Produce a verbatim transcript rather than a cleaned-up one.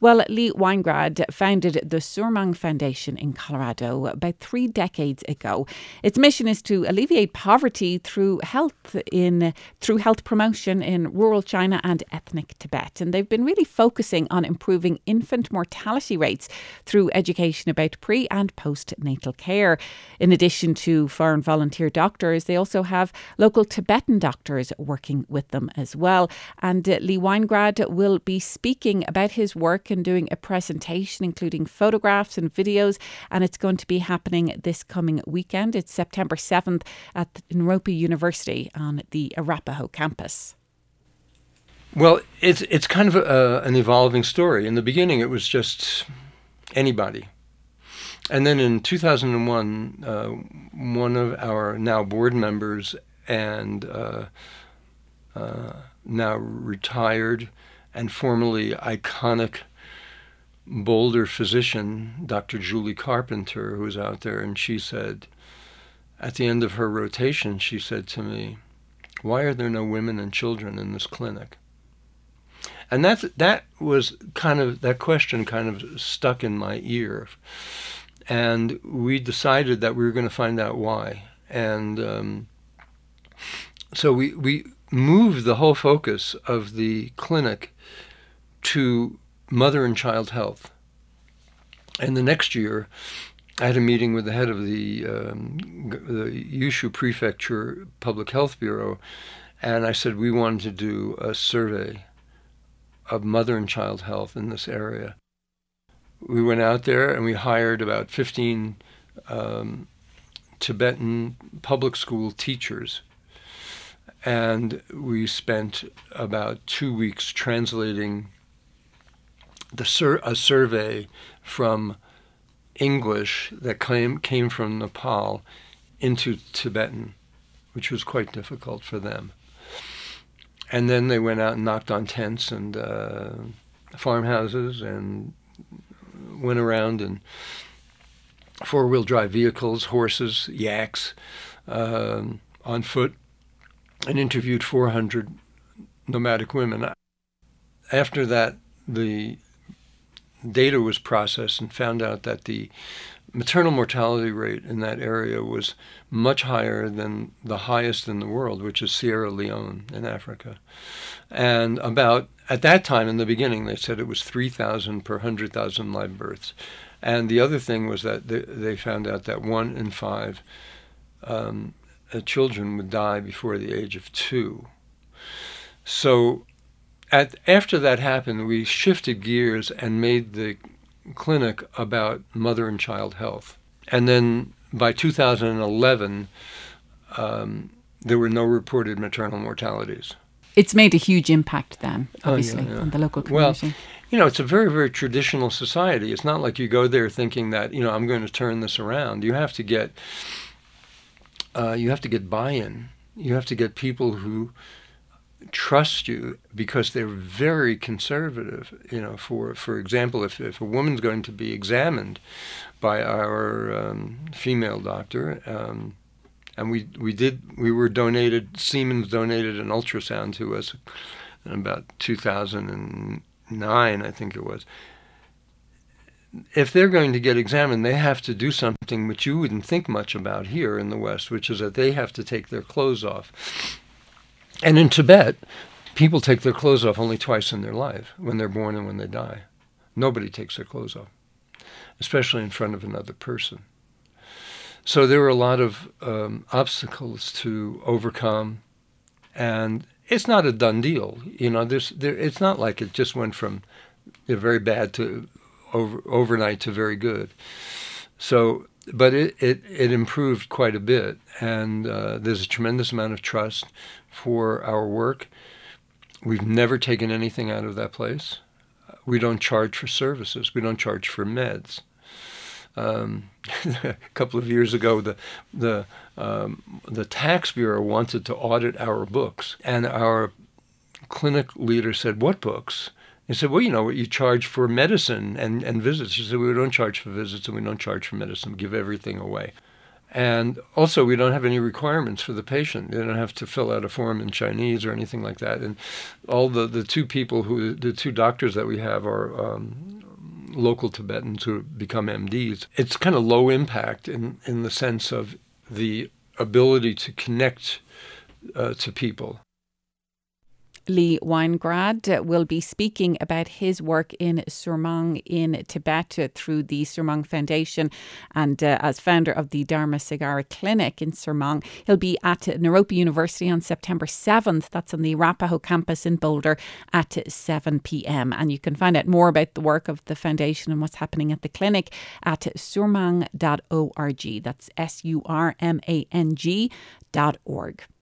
Well, Lee Weingrad founded the Surmang Foundation in Colorado about three decades ago. Its mission is to alleviate poverty through health in through health promotion in rural China and ethnic Tibet. And they've been really focusing on improving infant mortality rates through education about pre and postnatal care. In addition to foreign volunteer doctors, they also have local Tibetan doctors working with them as well. And uh, Lee Weingrad will be speaking about his work and doing a presentation, including photographs and videos. And it's going to be happening this coming weekend. It's September seventh at Naropa University on the Arapaho campus. Well, it's it's kind of a, an evolving story. In the beginning, it was just anybody. And then in two thousand one, uh, one of our now board members and uh, uh, now retired and formerly iconic Boulder physician, Doctor Julie Carpenter, who was out there, and she said, at the end of her rotation, she said to me, "Why are there no women and children in this clinic?" And that that was kind of, that question kind of stuck in my ear. And we decided that we were going to find out why. And um, so we, we moved the whole focus of the clinic to mother and child health. And the next year, I had a meeting with the head of the, um, the Yushu Prefecture Public Health Bureau, and I said we wanted to do a survey of mother and child health in this area. We went out there and we hired about fifteen um, Tibetan public school teachers, and we spent about two weeks translating the sur- a survey from English that came came from Nepal into Tibetan, which was quite difficult for them. And then they went out and knocked on tents and uh, farmhouses and went around in four-wheel drive vehicles, horses, yaks, um, on foot, and interviewed four hundred nomadic women. After that, the data was processed and found out that the maternal mortality rate in that area was much higher than the highest in the world, which is Sierra Leone in Africa. And about, at that time in the beginning, they said it was three thousand per one hundred thousand live births. And the other thing was that they, they found out that one in five um, uh, children would die before the age of two. So at, after that happened, we shifted gears and made the clinic about mother and child health. And then by two thousand eleven, um, there were no reported maternal mortalities. It's made a huge impact then, obviously, oh, yeah, yeah. on the local community. Well, you know, it's a very, very traditional society. It's not like you go there thinking that, you know, I'm going to turn this around. You have to get, uh, you have to get buy-in. You have to get people who trust you because they're very conservative. You know, for for example, if, if a woman's going to be examined by our um, female doctor, um, and we we did we were donated Siemens donated an ultrasound to us in about two thousand nine, I think it was. If they're going to get examined, they have to do something which you wouldn't think much about here in the West, which is that they have to take their clothes off. And in Tibet, people take their clothes off only twice in their life, when they're born and when they die. Nobody takes their clothes off, especially in front of another person. So there were a lot of um, obstacles to overcome, and it's not a done deal. You know, there's, there, it's not like it just went from you know, very bad to over, overnight to very good. So, but it, it, it improved quite a bit, and uh, there's a tremendous amount of trust for our work. We've never taken anything out of that place. We don't charge for services. We don't charge for meds. Um, a couple of years ago, the the um, the tax bureau wanted to audit our books, and our clinic leader said, "What books?" He said, "Well, you know what you charge for medicine and, and visits." She said, "We don't charge for visits and we don't charge for medicine. We give everything away. And also, we don't have any requirements for the patient. They don't have to fill out a form in Chinese or anything like that. And all the, the two people who, the two doctors that we have are um, local Tibetans who become M Ds. It's kind of low impact in, in the sense of the ability to connect uh, to people. Lee Winograd will be speaking about his work in Surmang in Tibet through the Surmang Foundation, and uh, as founder of the Dharma Sagara Clinic in Surmang. He'll be at Naropa University on September seventh. That's on the Arapaho campus in Boulder at seven p.m. And you can find out more about the work of the foundation and what's happening at the clinic at surmang dot org. That's S U R M A N G dot org.